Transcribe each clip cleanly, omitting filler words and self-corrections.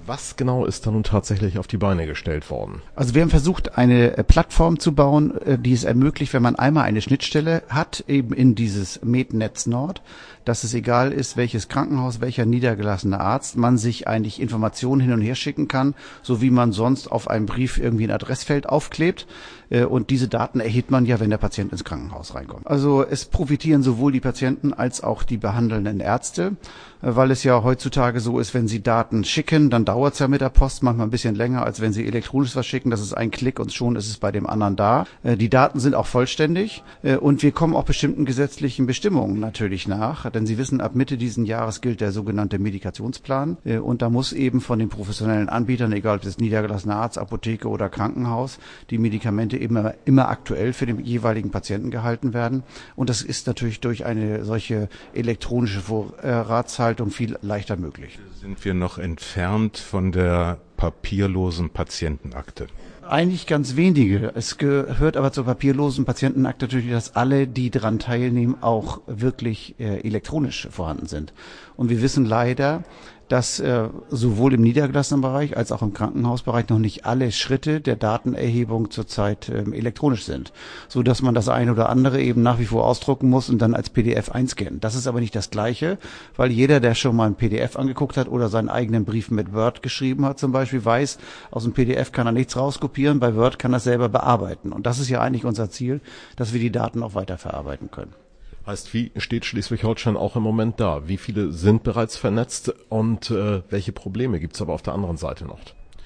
Was genau ist da nun tatsächlich auf die Beine gestellt worden? Also wir haben versucht, eine Plattform zu bauen, die es ermöglicht, wenn man einmal eine Schnittstelle hat, eben in dieses Med-Netz Nord, dass es egal ist, welches Krankenhaus, welcher niedergelassene Arzt, man sich eigentlich Informationen hin und her schicken kann, so wie man sonst auf einem Brief irgendwie ein Adressfeld aufklebt. Und diese Daten erhält man ja, wenn der Patient ins Krankenhaus reinkommt. Also es profitieren sowohl die Patienten als auch die behandelnden Ärzte, weil es ja heutzutage so ist, wenn sie Daten schicken, dann dauert es ja mit der Post manchmal ein bisschen länger, als wenn sie elektronisch was schicken. Das ist ein Klick und schon ist es bei dem anderen da. Die Daten sind auch vollständig und wir kommen auch bestimmten gesetzlichen Bestimmungen natürlich nach, denn Sie wissen, ab Mitte diesen Jahres gilt der sogenannte Medikationsplan und da muss eben von den professionellen Anbietern, egal ob das niedergelassene Arzt, Apotheke oder Krankenhaus, die Medikamente immer aktuell für den jeweiligen Patienten gehalten werden. Und das ist natürlich durch eine solche elektronische Vorratshaltung viel leichter möglich. Sind wir noch entfernt von der papierlosen Patientenakte? Eigentlich ganz wenige. Es gehört aber zur papierlosen Patientenakte natürlich, dass alle, die daran teilnehmen, auch wirklich elektronisch vorhanden sind. Und wir wissen leider, dass sowohl im niedergelassenen Bereich als auch im Krankenhausbereich noch nicht alle Schritte der Datenerhebung zurzeit elektronisch sind, so dass man das eine oder andere eben nach wie vor ausdrucken muss und dann als PDF einscannen. Das ist aber nicht das Gleiche, weil jeder, der schon mal ein PDF angeguckt hat oder seinen eigenen Brief mit Word geschrieben hat zum Beispiel, weiß, aus dem PDF kann er nichts rauskopieren, bei Word kann er es selber bearbeiten. Und das ist ja eigentlich unser Ziel, dass wir die Daten auch weiterverarbeiten können. Heißt, wie steht Schleswig-Holstein auch im Moment da? Wie viele sind bereits vernetzt und welche Probleme gibt's aber auf der anderen Seite noch?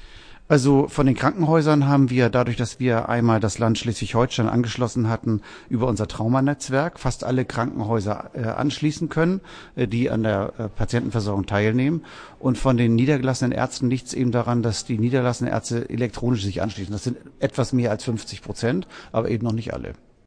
Also von den Krankenhäusern haben wir, dadurch, dass wir einmal das Land Schleswig-Holstein angeschlossen hatten, über unser Traumanetzwerk fast alle Krankenhäuser anschließen können, die an der Patientenversorgung teilnehmen. Und von den niedergelassenen Ärzten liegt es eben daran, dass die niedergelassenen Ärzte elektronisch sich anschließen. Das sind etwas mehr als 50%, aber eben noch nicht alle.